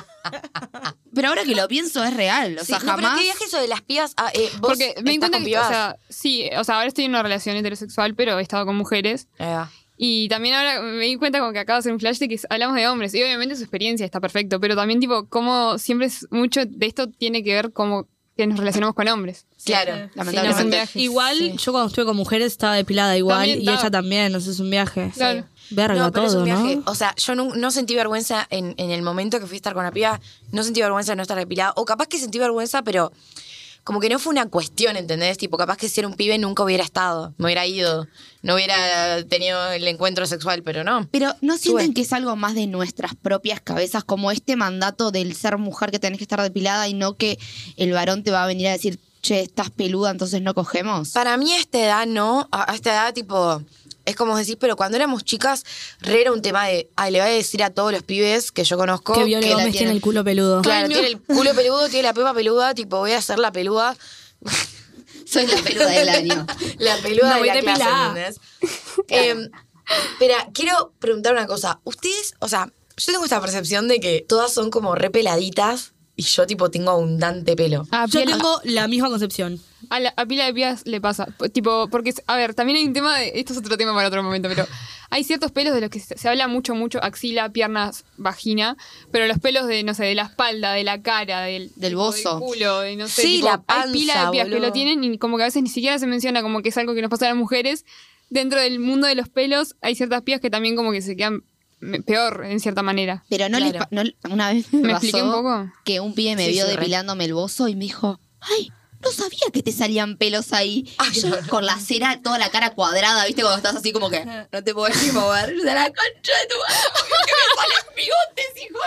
Pero ahora que lo pienso es real. O Sí, sea, no, pero jamás... ¿qué viaje eso de las pibas? Ah, eh, ¿vos Porque me di estás cuenta con que, pibas? o sea, sí, o sea, ahora estoy en una relación heterosexual, pero he estado con mujeres. Ahí va. Y también ahora me di cuenta como que acabo de hacer un flash de que hablamos de hombres. Y obviamente su experiencia está perfecto, pero también tipo, como siempre es mucho de esto tiene que ver como que nos relacionamos con hombres. Claro, Es un lamentablemente. viaje. Igual, Sí. yo cuando estuve con mujeres estaba depilada igual También y estaba- ella también, no sé, es un viaje. Claro. Verga No, pero es todo, un viaje. ¿no? O sea, yo no, no sentí vergüenza en, en el momento que fui a estar con la piba. No sentí vergüenza de no estar depilada. O capaz que sentí vergüenza, pero como que no fue una cuestión, ¿entendés? Tipo, capaz que si era un pibe nunca hubiera estado. Me hubiera ido. No hubiera tenido el encuentro sexual, pero no. Pero ¿no sienten Sube. que es algo más de nuestras propias cabezas? Como este mandato del ser mujer que tenés que estar depilada y no que el varón te va a venir a decir, che, estás peluda, entonces no cogemos. Para mí a esta edad no. A a esta edad, tipo... Es como decís, pero cuando éramos chicas, re era un tema de, ay, le voy a decir a todos los pibes que yo conozco Que Viole que la Gómez tiene tienen. el culo peludo. Claro, Ay, no. tiene el culo peludo, tiene la pepa peluda, tipo, voy a hacer la peluda. Soy la peluda del año. La peluda No, de voy la de clase, pilá. ¿entendés? Eh, pero quiero preguntar una cosa. Ustedes, o sea, yo tengo esta percepción de que todas son como re peladitas y yo, tipo, tengo abundante pelo. A Yo piel- tengo la misma concepción. A, la, a pila de pibas le pasa. P- Tipo, porque, a ver, también hay un tema de. Esto es otro tema para otro momento, pero hay ciertos pelos de los que se, se habla mucho, mucho: axila, piernas, vagina. Pero los pelos de, no sé, de la espalda, de la cara, del, Del tipo, bozo. del culo, de no sé. Sí, tipo, la hay pila panza, de pibas que boludo. lo tienen y como que a veces ni siquiera se menciona como que es algo que nos pasa a las mujeres. Dentro del mundo de los pelos, hay ciertas pibas que también como que se quedan me- peor en cierta manera. Pero no Claro. les pa- no, una vez me, ¿Me pasó expliqué un poco? que un pibe me Sí, vio sí, re. depilándome el bozo y me dijo, ay, no sabía que te salían pelos ahí. Ay, Y yo, no, no. con la cera, toda la cara cuadrada, ¿viste? Cuando estás así como que no te podés ni mover. De la concha de tu madre, obvio que me salen bigotes, hijo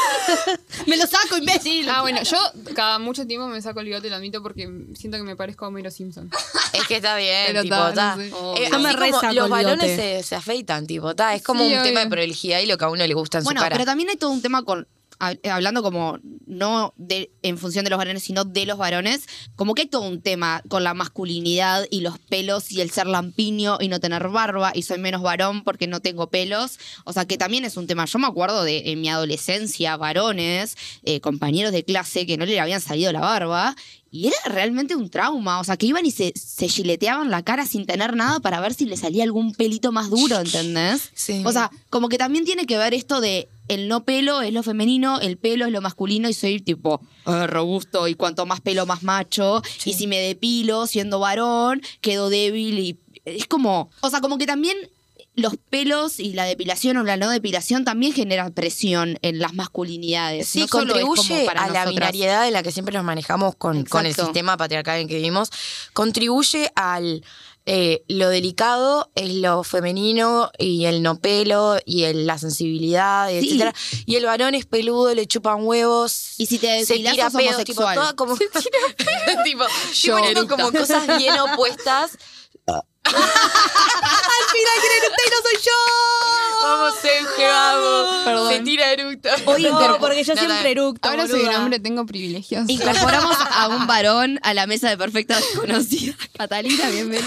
de puta. ¡Me lo saco, imbécil! Ah, bueno, yo cada mucho tiempo me saco el bigote, lo admito, porque siento que me parezco a Homero Simpson. Es que está bien, Pero tipo, ta, está. no sé. Oh. Eh, Yo me así re como saco los el balones bigote. se, se afeitan, tipo, está. Es como Sí, un obvio. tema de prolijidad y lo que a uno le gusta en Bueno, su cara. pero también hay todo un tema con hab- hablando como no de en función de los varones, sino de los varones, como que hay todo un tema con la masculinidad y los pelos y el ser lampiño y no tener barba y soy menos varón porque no tengo pelos. O sea, que también es un tema. Yo me acuerdo de en mi adolescencia, varones, eh, compañeros de clase que no le habían salido la barba. Y era realmente un trauma, o sea, que iban y se, se gileteaban la cara sin tener nada para ver si le salía algún pelito más duro, ¿entendés? Sí. O sea, como que también tiene que ver esto de el no pelo es lo femenino, el pelo es lo masculino y soy tipo eh, robusto y cuanto más pelo más macho. Y si me depilo siendo varón, quedo débil y es como, o sea, como que también los pelos y la depilación o la no depilación también generan presión en las masculinidades. Sí, No solo es como contribuye para a la nosotras. binariedad de la que siempre nos manejamos con, con el Exacto. sistema patriarcal en que vivimos. Contribuye al eh, lo delicado es lo femenino y el no pelo y el- la sensibilidad, Sí. etcétera. Y el varón es peludo, le chupan huevos. Y si te se depilás, tira sos pedos, tipo, homosexual. toda como, tipo, estoy Yo. poniendo como cosas bien opuestas. ¡Al final quiere eructar y no soy yo! Vamos, Sergio, vamos. Perdón. Se tira eructo. Hoy No, interpo- porque yo No, siempre no. eructo, Ahora soy un boluda. hombre, tengo privilegios. Incorporamos a un varón a la mesa de perfecta desconocida. Catalina, bienvenida.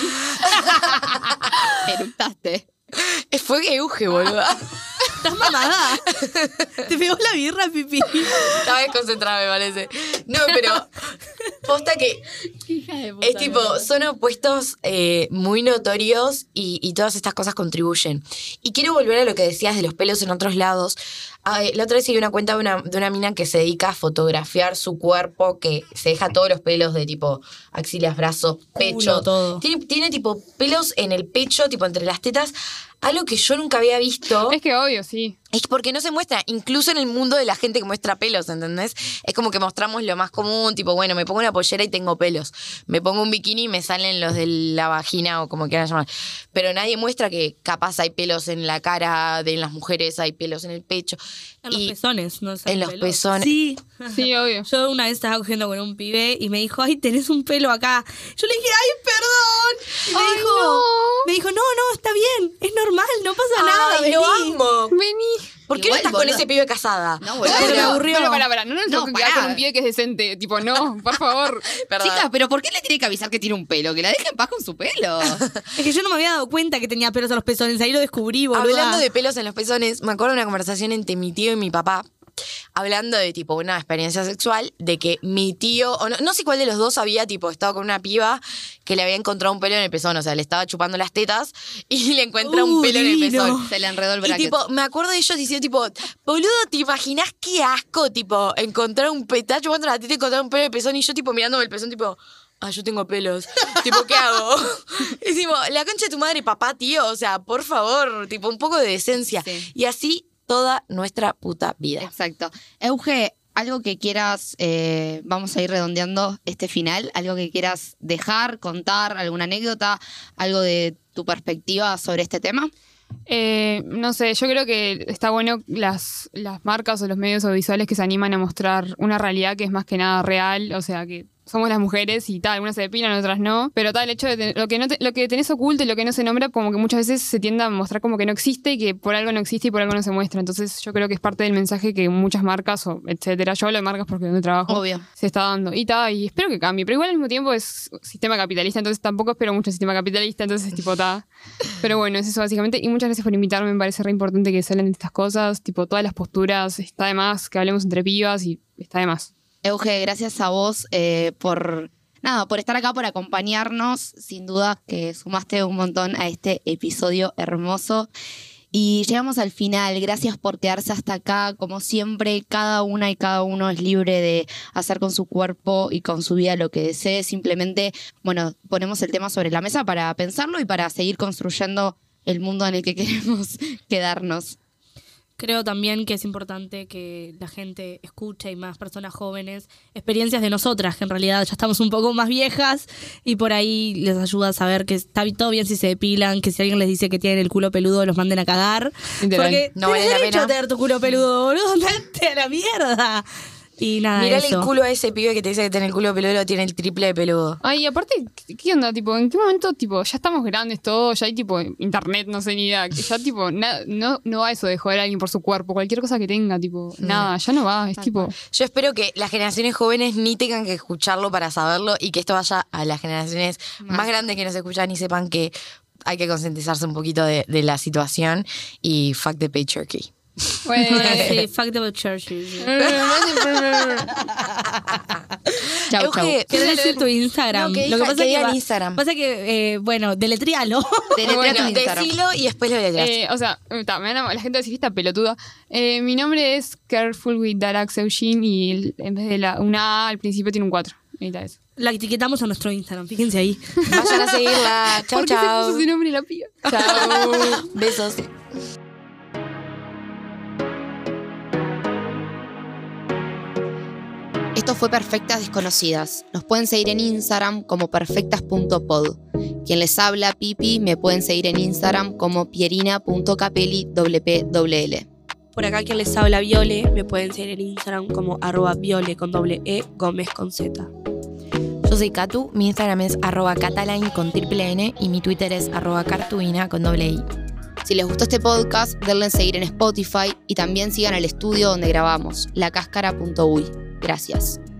Eructaste. Fue que euge, boludo. ¿Estás mamada? ¿Te pegó la birra, pipí? Estaba desconcentrada, me parece. No, pero posta que es tipo, son opuestos eh, muy notorios y, y todas estas cosas contribuyen. Y quiero volver a lo que decías de los pelos en otros lados. Ah, eh, la otra vez seguí una cuenta de una, de una mina que se dedica a fotografiar su cuerpo, que se deja todos los pelos de tipo axilas, brazos, pecho. Culo, todo. Tiene, tiene tipo pelos en el pecho, tipo entre las tetas. Algo que yo nunca había visto. Es que obvio, sí. Es porque no se muestra, incluso en el mundo de la gente que muestra pelos, ¿entendés? Es como que mostramos lo más común, tipo, bueno, me pongo una pollera y tengo pelos. me pongo un bikini y me salen los de la vagina o como quieran llamar. Pero nadie muestra que capaz hay pelos en la cara de las mujeres, hay pelos en el pecho. En los y pezones, ¿no? en los pelos. pezones. Sí. Sí, obvio. Yo una vez estaba cogiendo con un pibe y me dijo, ay, tenés un pelo acá. Yo le dije, ay, perdón. Y me Ay, dijo, no. me dijo, no, no, está bien, es normal, no pasa nada. Ay, lo vení". amo. Vení. ¿Por qué Igual, no estás boludo. con ese pibe casada? No, boludo. Pero, me aburrió. pero para, para, no nos No, tengo que quedar pará. con un pibe que es decente. Tipo, no, por favor. Perdón. Chicas, pero ¿por qué le tiene que avisar que tiene un pelo? Que la deje en paz con su pelo. Es que yo no me había dado cuenta que tenía pelos en los pezones, ahí lo descubrí, boludo. Hablando de pelos en los pezones, me acuerdo de una conversación entre mi tío y mi papá, hablando de tipo una experiencia sexual, de que mi tío, o no, no sé cuál de los dos había tipo estado con una piba que le había encontrado un pelo en el pezón, o sea, le estaba chupando las tetas y le encuentra un Uh, pelo en el divino. pezón. Se le enredó el Y bracket. tipo, me acuerdo de ellos diciendo tipo, boludo, ¿te imaginas qué asco? Tipo, encontrar un pelo, estaba chupando la teta y encontrar un pelo en el pezón y yo tipo mirándome el pezón tipo... Ah, yo tengo pelos. Tipo, ¿qué hago? Es tipo, la concha de tu madre, papá, tío. O sea, por favor, tipo, un poco de decencia. Sí. Y así toda nuestra puta vida. Exacto. Euge, algo que quieras, eh, vamos a ir redondeando este final, algo que quieras dejar, contar, alguna anécdota, algo de tu perspectiva sobre este tema. Eh, no sé, yo creo que está bueno las, las marcas o los medios audiovisuales que se animan a mostrar una realidad que es más que nada real, o sea, que somos las mujeres y tal, algunas se depilan, otras no, pero tal, el hecho de tener, lo que no te- lo que tenés oculto y lo que no se nombra, como que muchas veces se tiende a mostrar como que no existe y que por algo no existe y por algo no se muestra. Entonces yo creo que es parte del mensaje que muchas marcas o etcétera, yo hablo de marcas porque es donde trabajo, Obvio. se está dando. Y ta, y espero que cambie, pero igual al mismo tiempo es sistema capitalista, entonces tampoco espero mucho sistema capitalista, entonces es tipo ta. Pero bueno, es eso básicamente. Y muchas gracias por invitarme, me parece re importante que salen de estas cosas, tipo todas las posturas, está de más que hablemos entre pibas y está de más. Euge, gracias a vos eh, por... Nada, por estar acá, por acompañarnos. Sin duda que sumaste un montón a este episodio hermoso. Y llegamos al final. Gracias por quedarse hasta acá. Como siempre, cada una y cada uno es libre de hacer con su cuerpo y con su vida lo que desee. Simplemente, bueno, ponemos el tema sobre la mesa para pensarlo y para seguir construyendo el mundo en el que queremos quedarnos. Creo también que es importante que la gente escuche y más personas jóvenes experiencias de nosotras, que en realidad ya estamos un poco más viejas y por ahí les ayuda a saber que está todo bien si se depilan, que si alguien les dice que tienen el culo peludo los manden a cagar. Literal. Porque No vale tenés la derecho pena. a tener tu culo peludo, boludo, andate a la mierda. Y nada, Mirale eso. el culo a ese pibe que te dice que tiene el culo peludo, tiene el triple de peludo. Ay, aparte, ¿qué- ¿qué onda? Tipo, ¿en qué momento, tipo, ya estamos grandes todos, ya hay, tipo, internet, no sé ni idea, que ya, tipo, na- no, no va eso de joder a alguien por su cuerpo, cualquier cosa que tenga, tipo, nada, ya no va, es tipo... Yo espero que las generaciones jóvenes ni tengan que escucharlo para saberlo y que esto vaya a las generaciones más grandes que nos escuchan y sepan que hay que concientizarse un poquito de, de la situación y fuck the patriarchy. Bueno, Sí, fuck the churches. Chau, chau. Euge, ¿Querés decir tu Instagram? No, que Lo que diga- pasa que es diga que en va- Instagram. Pasa que, eh, bueno, deletríalo. Deletrea Bueno, tu Instagram. decilo y después lo detrás. Eh, o sea, ta, me van a- la gente va a decir esta pelotuda. Eh, mi nombre es Careful with Darax Eugene y el- en vez de la, una A al principio tiene un cuatro. Ahí está eso. La etiquetamos a nuestro Instagram, fíjense ahí. Vayan a seguirla. Chau, ¿Por qué se chau. puso ese nombre la piba? Chao. Besos. Esto fue Perfectas Desconocidas. Nos pueden seguir en Instagram como perfectas punto pod. Quien les habla, Pipi, me pueden seguir en Instagram como pierina punto capelli doble pe doble ele. Por acá quien les habla Viole, me pueden seguir en Instagram como arroba Viole con doble E, Gómez con Z. Yo soy Catu, mi Instagram es arroba cataline con triple N y mi Twitter es arroba cartuina con doble I. Si les gustó este podcast, denle en seguir en Spotify y también sigan el estudio donde grabamos, la cáscara punto uy. Gracias.